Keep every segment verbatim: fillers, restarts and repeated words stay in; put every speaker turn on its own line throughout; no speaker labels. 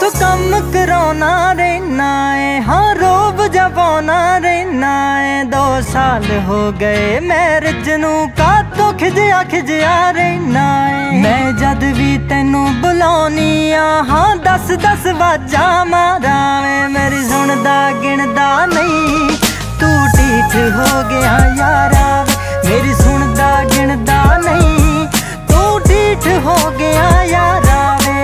तू कम कराना रहना है, हाँ रोब जबाना रहना है। दो साल हो गए मैरिज नू का तो खिजया खिजया रहना है। मैं जद भी तेनू बुलानी आ, हाँ दस दस वाजा मारा वे। मेरी सुनदा गिनदा नहीं तू ढीठ हो गया यारा वे। मेरी सुनदा गिनदा नहीं तू ढीठ हो गया यारा वे।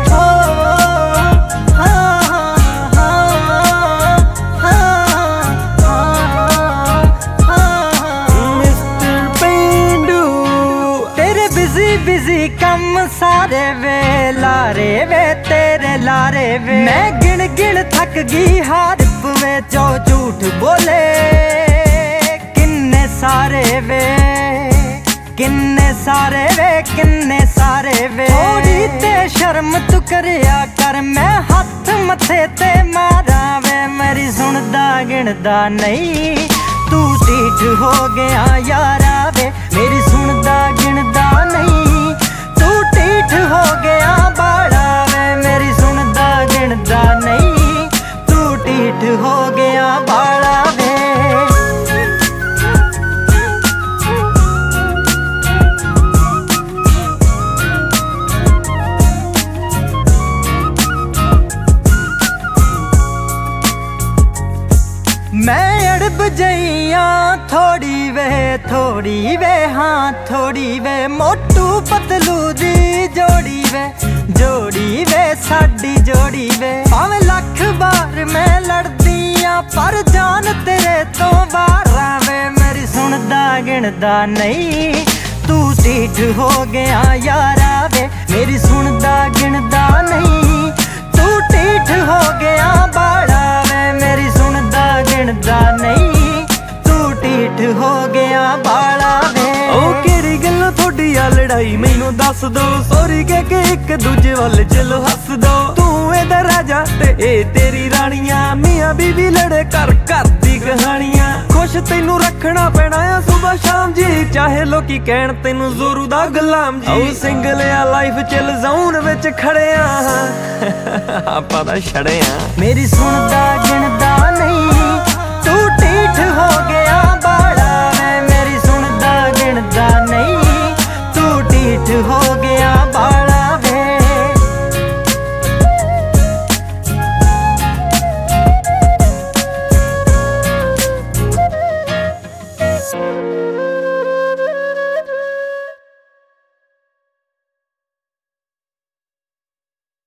बिजी कम सारे वे लारे वे तेरे लारे वे। मैं गिन गिन थक गई हार वे, जो झूठ बोले किन्ने सारे वे किन्ने सारे वे किन्ने सारे वे। थोड़ी ते शर्म तू करया कर, मैं हाथ मथे ते मारा वे। मेरी सुनदा गिनदा नहीं तू ढीठ हो गया यारा वे। मेरी सुनदा गिनदा नहीं तू ढीठ हो गया बाड़ा वे। मेरी सुनदा गिनदा नहीं तू ढीठ हो गया बाड़ा वे। मैं अड़ब जइया थोड़ी वे थोड़ी वे, हाँ थोड़ी वे। मोटू पतलू दी जोड़ी वे जोड़ी वे साडी जोड़ी वे। भावें लख बार मैं लड़दियां पर जान तेरे तो बारा वे। मेरी सुनदा गिनदा नहीं तू ढीठ हो गया यारा वे। मेरी सुनदा गिनदा नहीं तू ढीठ हो गया बाड़ा वे। मेरी सुनदा गिनदा नहीं तू ढीठ हो गया बाड़ा वे।
ओ केड़ी गल्लों थोड़ी आ लड़ाई मैनू दस दो, सॉरी कह के एक दूजे वाल चलो हस दो। तू एदा राजा ते ए तेरी रानियां, मियां बीवी लड़े कर घर दी कहानियां। खुश तैनू रखना पैना आ सुबह शाम जी, चाहे लोकी कहण तैनू जोरू दा गुलाम जी। ओ सिंगल आ लाइफ चिल ज़ोन विच खड़े आ, आपां दा छड़े आ।
मेरी सुनदा गिनदा नहीं